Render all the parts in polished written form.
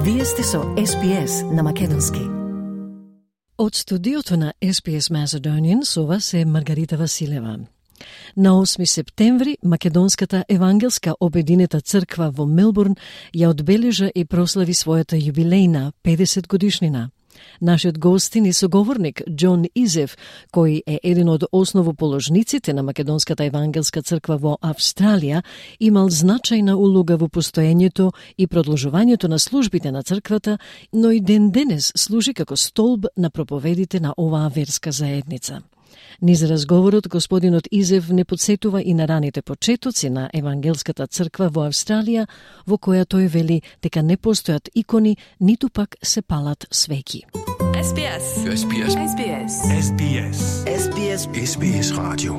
Вие сте со SPS на македонски. Од студиото на SPS Macedonian со вас е Маргарита Василева. На 8 септември, Македонската евангелска обединета црква во Мелбурн ја одбележа и прослави својата јубилејна 50 годишнина. Нашиот гостин и соговорник Џон Изев, кој е еден од основоположниците на Македонската евангелска црква во Австралија, имал значајна улога во постоењето и продолжувањето на службите на црквата, но и ден денес служи како столб на проповедите на оваа верска заедница. Низ разговорот, господинот Изев не подсетува и на раните почетоци на Евангелската црква во Австралија, во која тој вели дека не постојат икони, ниту пак се палат свеќи. SBS. SBS. SBS. SBS. SBS. SBS Radio.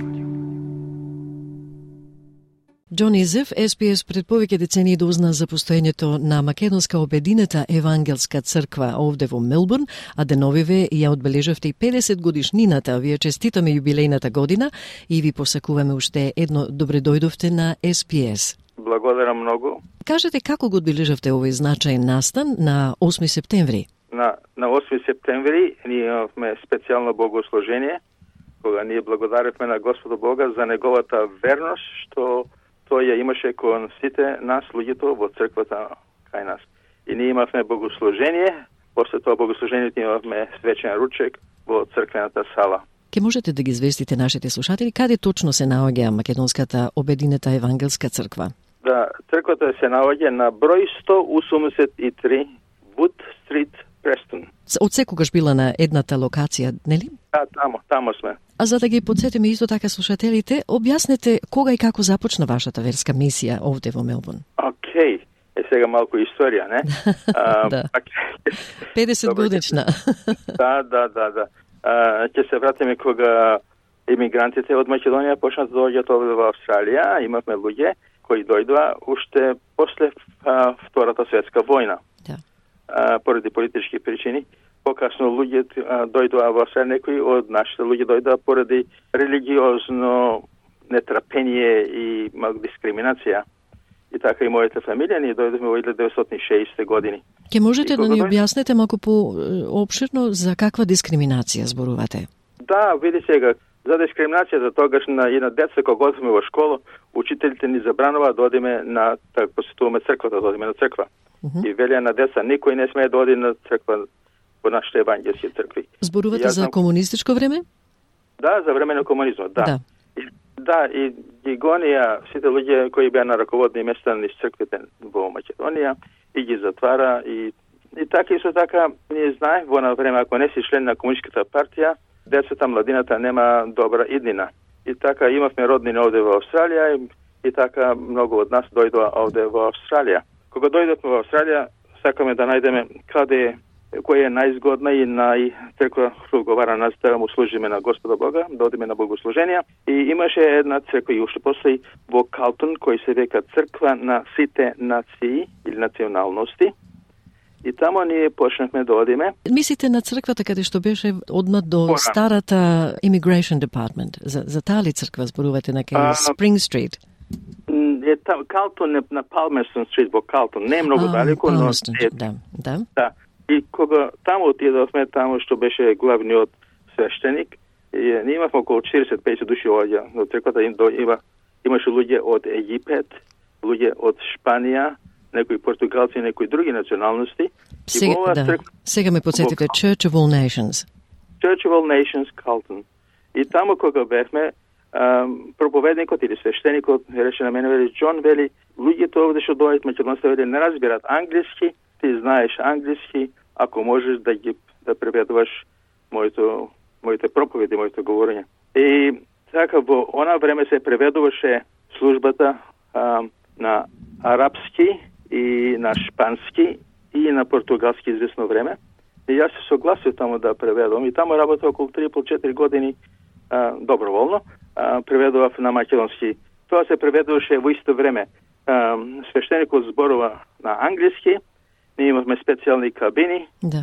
Џон Изев, SPS пред повеќе децении дозна за постоењето на Македонска обединета евангелска црква овде во Мелбурн, а деновиве ја одбележавте и 50 годишнината. Вие честитаме јубилејната година и ви посакуваме уште едно добре дојдовте на SPS. Благодарам многу. Кажете како го одбележавте овој значаен настан на 8 септември? На 8 септември ние имавме специјално богослужение, кога ние благодаревме на Господа Бога за неговата верност, што тој ја имаше кон сите нас, луѓето во црквата кај нас. И ние имавме богослужение, после тоа богослужението имавме свечен ручек во црквената сала. Ке можете да ги известите нашите слушатели каде точно се наоѓа Македонската обединета евангелска црква? Да, црквата се наоѓа на број 183 Wood Street, Престон. Од секогаш била на едната локација, нели? Да, тамо сме. А за да ги подсетиме исто така слушателите, објаснете кога и како започна вашата верска мисија овде во Мелбурн. Океј, сега малку историја, не? Да. 50 годишна. Да. Ќе се вратиме кога емигрантите од Македонија почнат да доаѓаат овде во Австралија. Имавме луѓе кои дојдоа уште после Втората светска војна. Да. Поради политички причини. Покасно луѓе дојдоа во Австралија, некои од нашите луѓе дојдоа поради религиозно нетрпение и дискриминација. И така и мојата фамилија, ние дојдовме во 1960 години. Ке можете да ни објаснете малку по-обширно за каква дискриминација зборувате? Да, види сега, за дискриминацијата тогаш на деца кога одиме во школа, учителите ни забранува да одиме на, така посетуваме црквата, да одиме на црква. И велија на деца, никој не смее да оди на црква во нашите евангелски цркви. Зборувате за комунистичко време? Да, за време на комунизмот, да. Да. И ги гонија сите луѓе кои беа на раководни места низ црквите во Македонија и ги затвара и така исто така ние знае во на време ако не си член на комунистичката партија, децата, младината нема добра иднина. И така имавме роднини овде во Австралија и така многу од нас дојдоа овде во Австралија. Кога дојдовме во Австралија, сакаме да најдеме која е најзгодна и најтеко одговара нас да му служиме на Господа Бога, да одиме на богослуженија. И имаше една црква и уште постои во Калтон, кој се века црква на сите нации или националности. И тамо ние почнахме да одиме. Мислите на црквата каде што беше одмат до старата Immigration Department? За таа ли црква зборувате на Spring Street? Калтон е на Палмерстон Стрит во Калтон. Не е многу далеко, но да. И кога таму отидовме, таму што беше главниот свештеник, ние имавме околу 40-50 души овде на црквата, имаше луѓе од Египет, луѓе од Шпанија, некои португалци, некои други националности. Сега ме подсетите, Church of All Nations. Church of All Nations, Калтон. И таму кога бевме, проповедникот или свештеникот рече на мене, вели, Џон, вели, луѓето овде што доаѓаат македонци, вели, не разбират англиски, ти знаеш англиски, ако можеш да преведуваш моите проповеди, моите говорења. И така во она време се преведуваше службата на арапски и на шпански и на португалски известно време. И јас се согласив тамо да преведувам и тамо работев околу 3,5-4 години доброволно. Преведував на македонски. Тоа се преведуваше во исто време. Свештеникот зборува на англиски, ние имавме специјални кабини,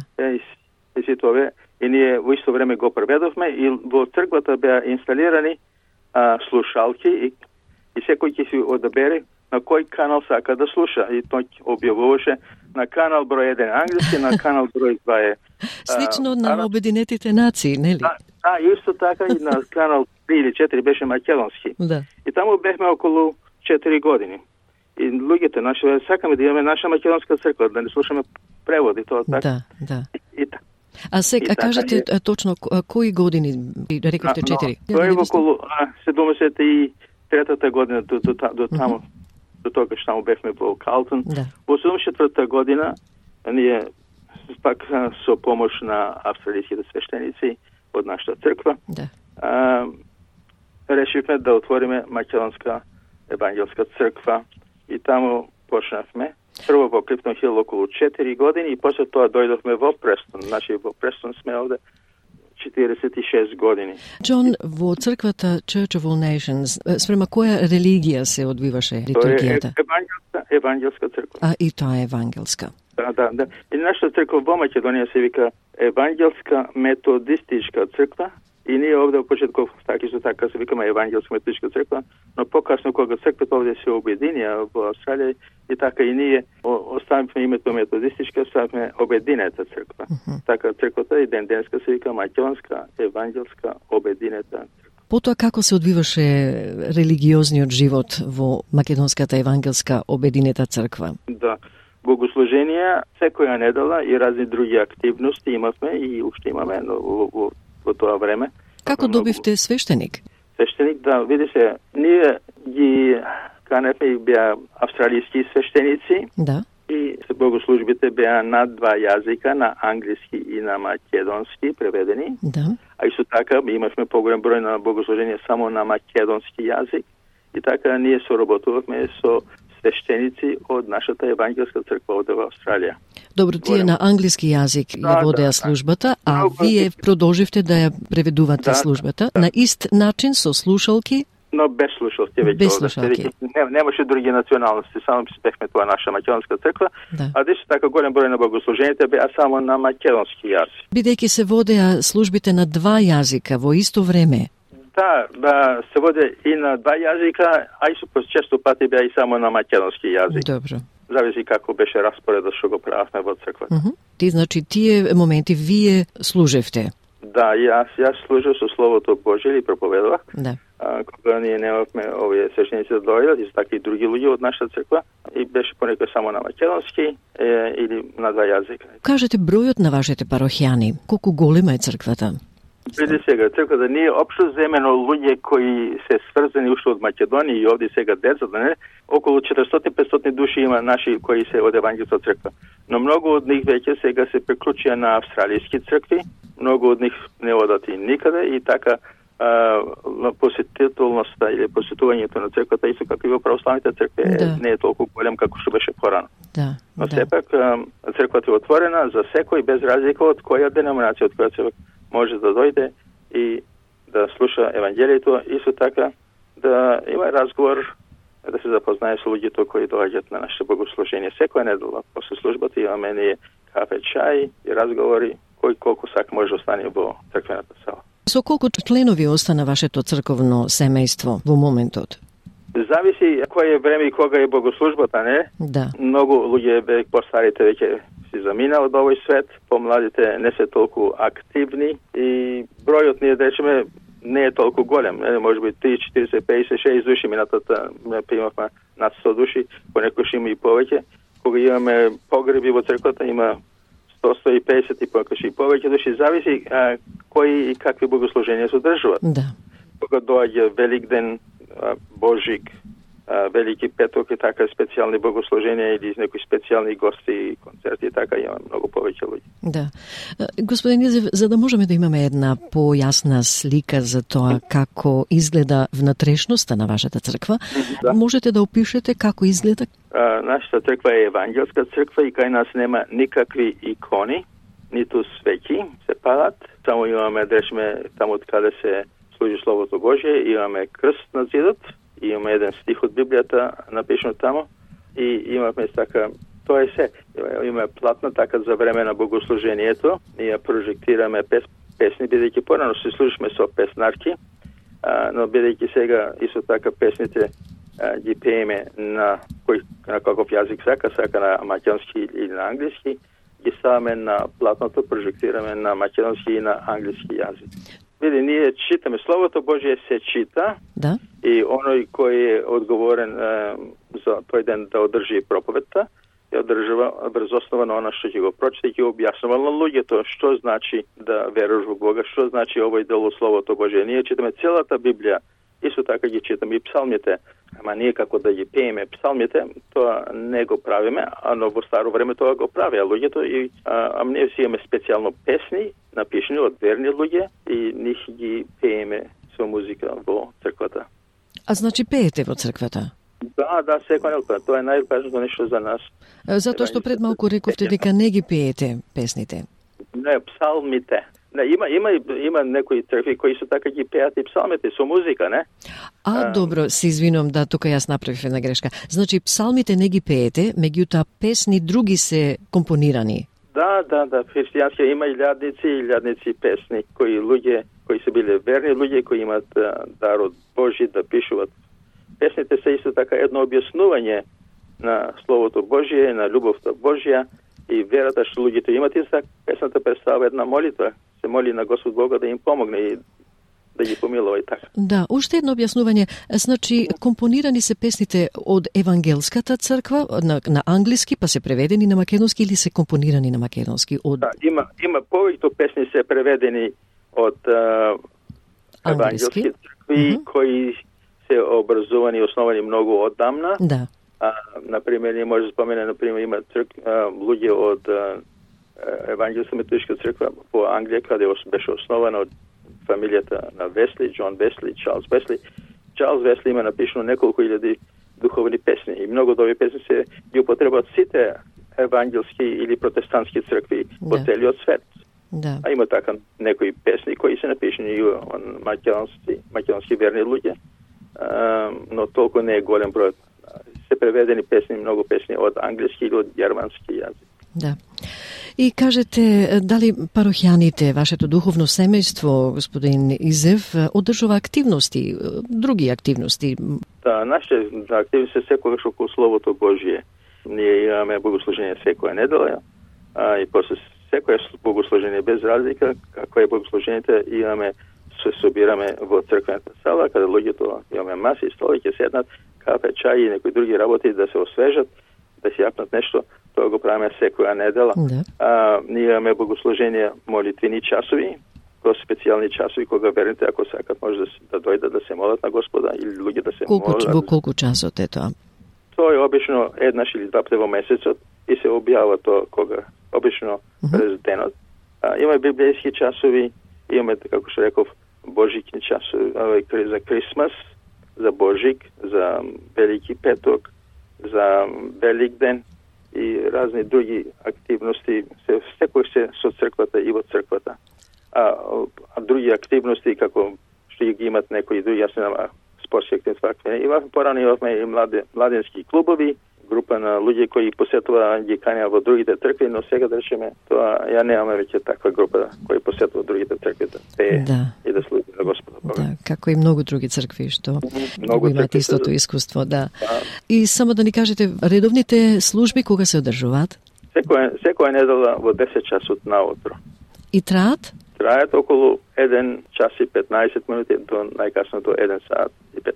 и ние во исто време го преведовме и во црквата беа инсталирани слушалки и секој ќе си одабере на кој канал сака да слуша. И тој објавуваше на канал број 1 англиски, на канал број 2 е... Слично на Обединетите нации, нели? Да, исто така и на канал 3 или 4 беше македонски. Да. И таму бевме околу 4 години. И луѓето наши сакаме да имаме наша македонска црква, да не слушаме преводи, тоа така. Да. И така. А сега кажете точно кои години рековте 4? Тоа е околу 73-та година до таму. До тога што бевме во Калтон. Да. Во 74-та година ние пак со помош на австралиските свештеници од нашата црква. Да. Решивме да отвориме македонска евангелска црква и таму почнавме. Прво во Клифтон Хил околу 4 години и после тоа дојдовме во Престон. Значи во Престон сме овде 46 години. Џон, во црквата Church of All Nations, спрема која религија се одвиваше литургијата? Евангелска црква. И тоа е евангелска. Да. И нашата црква во Македонија се вика Евангелска методистичка црква. И ние овде во почетков така се викаме Евангелска методистичка црква, но покасно кога црквата овде се обединија во Австралија и така и ние оставивме името методистичка, ставивме обединета црква. Така црквата и денска се вика Македонска евангелска обединета црква. Потоа како се одвиваше религиозниот живот во Македонската евангелска обединета црква? Да. Богослуженија секоја недела и разни други активности имавме и уште имаме во тоа време. Како добивте свештеник? Свештеник, да, види се, ние ги каневме и беа австралиски свештеници. Да. И богослужбите беа на 2 јазика, на англиски и на македонски преведени. Да. А исто така имавме поголем број на богослуженија само на македонски јазик. И така ние соработувавме со свештеници од нашата евангелска црква овде во Австралија. Добро, тие на англиски јазик ја водеа службата, а вие продолживте да ја преведувате службата на ист начин со слушалки? Но без слушалки веќе. Без слушалки. Немаше други националности, само бевме тоа наша македонска црква, а дешто така голем број на богослужените беа само на македонски јазик. Бидејќи се водеа службите на 2 јазика во исто време. Да, се воде и на 2 јазика, а и често пати беа и само на македонски јазик. Добро. Зависи како беше распоредот што го правевме во црквата. Значи, тие моменти вие служевте? Да, јас служев со Словото Божие и проповедувах. Да. Кога ние немавме овие свештеници да дојдат, и така и други луѓе од нашата црква, и беше понекогаш само на македонски или на 2 јазика. Кажете бројот на вашите парохијани, колку голема е црквата? Преди сега, црквата ние општо земено луѓе кои се сврзани уште од Македонија и овде сега децата, не? Околу 400-500 души има наши кои се од евангелска црква. Но многу од нив веќе сега се приклучија на австралиски цркви, многу од нив не одат и никаде и така посетителноста или посетувањето на црквата исто како и во православните цркви не е толку голем како што беше порано. Но сепак црквата е отворена за секој без разлика од која деноминација, од која црква може да дојде и да слуша евангелието, исто така да има разговор, да се запознае со луѓето кои доаѓаат на нашите богослужение. Секоја недела после службата имаме ние кафе, чај и разговори кој колку сака може да остане во црквената сала. Со колку членови остана вашето црковно семејство во моментот? Зависи кој е време и кога е богослужбата, не? Да. Многу луѓе постарите веќе си замина од овој свет, помладите не се толку активни и бројот ние да речеме не е толку голем, може би 30, 40, 50, 60 души минатата примавме над 100 души, понекогаш има и повеќе. Кога имаме погреби во црквата има 100-150 и понекогаш и повеќе души, зависи кои и какви богослуженија се одржуваат. Да. Кога доаѓа Великден, Божик, Велики петок и така специјални богослуженија или некои специјални гости, концерти и така има многу повеќе луѓе. Да. Господин Јозеф, за да можеме да имаме една појасна слика за тоа како изгледа внатрешноста на вашата црква, можете да опишете како изгледа? Нашата црква е евангелска црква и кај нас нема никакви икони, ниту свеќи се палат, само имаме дрешме таму од каде се служи Словото Божие, имаме крст на зидот, имаме еден стих од Библијата напишан таму и имаме така, тоа е се. Имаме платна така за време на богослужението, ние ја прожектираме песни, бидејќи порано се служиме со песнарки, но бидејќи сега исто така песните ги пееме на кој на каков јазик сака на македонски или на англиски, ги ставаме на платното, прожектираме на македонски и на англиски јазик. Види, ние читаме, Словото Божие се чита, Да. и оној кој е одговорен за тој ден да одржи проповедта, ја одржава врз основа на она што ќе го прочита и ќе објаснува на луѓето што значи да веруваш во Бога, што значи овој дел од Словото Божие. Ние читаме целата Библија, исто така ги читаме и псалмите, ама ние како да ги пееме псалмите, тоа не го правиме, но во старо време тоа го правеа луѓето и ние си имаме специјално песни напишани од верни луѓе и нив ги пееме со музика во црквата. А значи пеете во црквата? Да, секој ден. Тоа е најважното нешто за нас. Затоа што пред малку рековте дека не ги пеете песните. Не, псалмите. Не, има некои цркви кои се така ги пеат и псалмите со музика, не? Добро, се извинувам, да, тука јас направив една грешка. Значи, псалмите не ги пеете, меѓутоа песни други се компонирани. Да, христијански има илјадници песни, луѓе кои се биле верни луѓе, кои имаат дар од Божи да пишуваат. Песните се исто така едно објаснување на Словото Божие, на љубовта Божја и верата што луѓето имат, и песната представува една молитва, се моли на Господ Бога да им помогне и да ги помилува и така. Да, уште едно објаснување. Значи, компонирани се песните од Евангелската црква на англиски, па се преведени на македонски или се компонирани на македонски? Да, има повеќето песни се преведени од евангелски цркви, кои се образувани и основани многу оддамна. Да. Например, ние може да спомене, има луѓе од Евангелска методичка црква во Англија, каде беше основана од фамилијата на Весли, Џон Весли, Чарлс Весли. Чарлс Весли има напишано неколку илјади духовни песни и многу од овие песни се ги употребат сите евангелски или протестантски цркви во целиот свет. Да. А има така некои песни кои се напишани и од македонски верни луѓе, но толку не е голем број. Се преведени песни, многу песни од англиски или од германски јазик. Да. И кажете, дали парохијаните, вашето духовно семејство, господин Изев, одржува активности, други активности? Да, нашите активности се секогаш околу Словото Божие. Ние имаме богослужение секоја недела, и после секоја богослужение без разлика, како е богослужението, имаме се собираме во црквената сала, каде луѓето имаме маси, столи, ќе седнат, кафе, чај и некои други работи да се освежат, да си јапнат нешто. Тоа го правиме секоја недела. Да. Ние имаме богослужение молитвени часови, тоа специјални часови кога верните, ако сакат, може да дојдат да се молат на Господа или луѓе да се молат. Во колку часот е тоа? Тоа е обично еднаш или два пати во месецот и се објавува тоа кога обично през денот. Има библијски часови, имаме, како што реков, Божикни часови за Крисмас, за Божик, за Велики петок, за Велик ден и разни други активности, секој се со црквата и во црквата. А други активности, како што ги имат некои други, јас немам спортски активности, имавме порано имавме и младенски клубови, група на луѓе кои посетува ги канеа во другите цркви, но сега да речеме, тоа ја немаме веќе таква група кои посетува другите цркви да пее и да служи на Господа. Да, како и многу други цркви што имаат истото искуство, да. И само да ни кажете, редовните служби кога се одржуваат? Секоја недела во 10 часот наутро. И траат? Траат околу 1 час и 15 минути до најкасно до 1 сат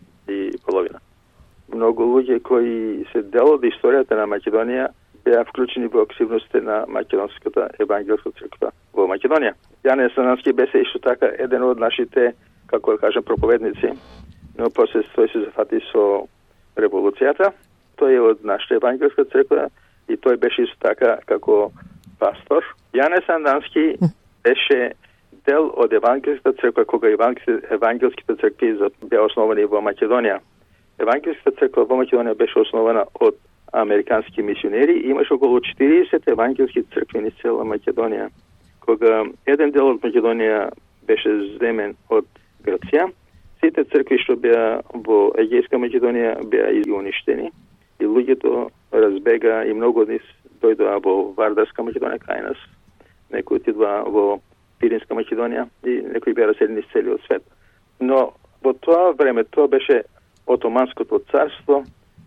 и половина. Многу луѓе кои се дел од историјата на Македонија беа вклучени во активностите на Македонската евангелска црква во Македонија. Јане Санански беше исто така еден од нашите, како да кажем, проповедници, но после тој се зафати со револуцијата. Тој е од нашата евангелска црква и тој беше исто така како пастор. Јане Санански беше дел од евангелската црква кога евангелските цркви беа основани во Македонија. Евангелската црква во Македонија беше основана од американски мисионери и имаше околу 40 евангелски цркви низ цела Македонија. Кога еден дел од Македонија беше земен од Грција, сите цркви што беа во Егејска Македонија беа уништени и луѓето разбега и многу од нив дојдоа во Вардарска Македонија кај нас, некои отидоа во Пиринска Македонија и некои беа раселени низ целиот свет. Но во тоа време тоа беше Отоманското царство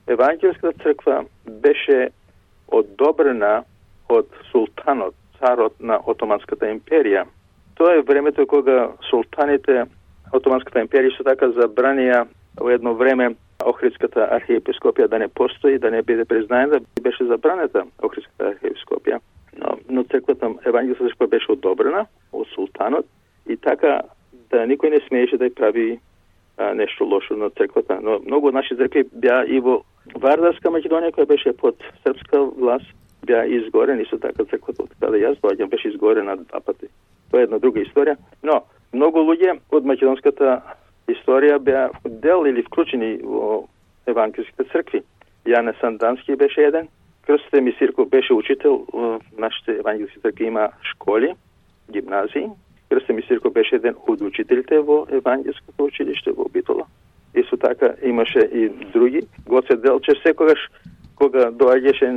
Евангелската црква беше одобрена од султанот, царот на Отоманската империја. Тоа е времето кога султаните Отоманската империја со така забранија во едно време Охридската архиепископија да не постои, да не биде признаена, да беше забранета Охридската архиепископија. Но црквата Евангелска црква беше одобрена од султанот и така да никој не смееше да ја прави нешто лошо на црквата. Но многу од наши цркви беа и во Вардарска Македонија, која беше под српска власт, беа изгорени, со така црквата, каде јас доаѓам, беше изгорена 2 пати. Тоа е една друга историја. Но многу луѓе од македонската историја беа дел или вклучени во евангелските цркви. Јане Сандански беше еден. Крсте Мисирко беше учител. Нашите евангелски цркви има школи, гимназии. Крсте Мисирко беше еден од учителите во евангелското училиште во Битола. Исто така имаше и други. Гоце Делчев секогаш кога доаѓаше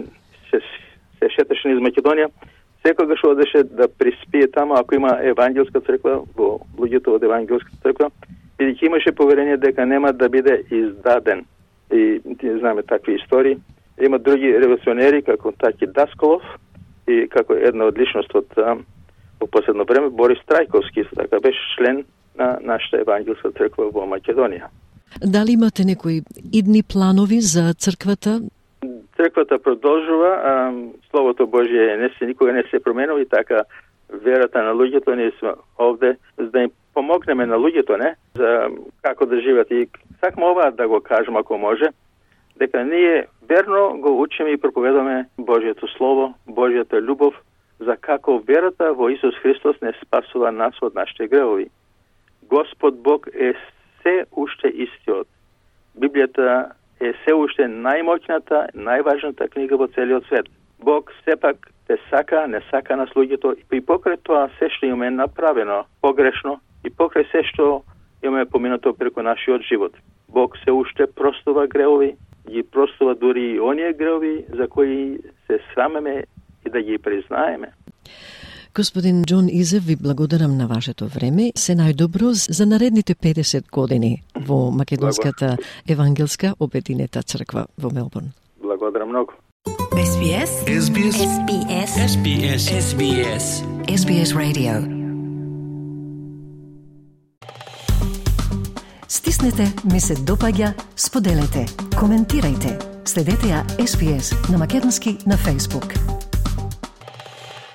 се шеташе низ Македонија, секогаш одеше да приспие таму ако има евангелска црква во луѓето од евангелската црква, бидејќи имаше поверение дека нема да биде издаден. И тие знаме такви истории. Има други револуционери како Таки Даскалов и како една од личността во последно време Борис Трајковски, така беше член на нашата евангелска црква во Македонија. Дали имате некои идни планови за црквата? Црквата продолжува, Словото Божие никога не се променува и така верата на луѓето, ние сме овде за да им помогнеме на луѓето, не? За како да живеат. И сакаме ова да го кажем ако може, дека ние верно го учиме и проповедаме Божието Слово, Божијата љубов, за како верата во Исус Христос не спасува нас од нашите гревови. Господ Бог е се уште истиот. Библијата е се уште најмоќната, најважната книга во целиот свет. Бог сепак те сака, не сака нас луѓето и покрај тоа се што имаме направено погрешно и покрај се што имаме поминато преку нашиот живот. Бог се уште простува гревови, ги простува дури и оние гревови за кои се срамеме и да ги признаеме. Господин Џон Изев, ви благодарам на вашето време. Се најдобро за наредните 50 години во Македонската евангелска обединета црква во Мелбурн. Благодарам многу. SBS SBS SBS SBS SBS SBS Radio. Стиснете, ми се допаѓа, споделете, коментирајте. Следете ја SBS на македонски на Facebook.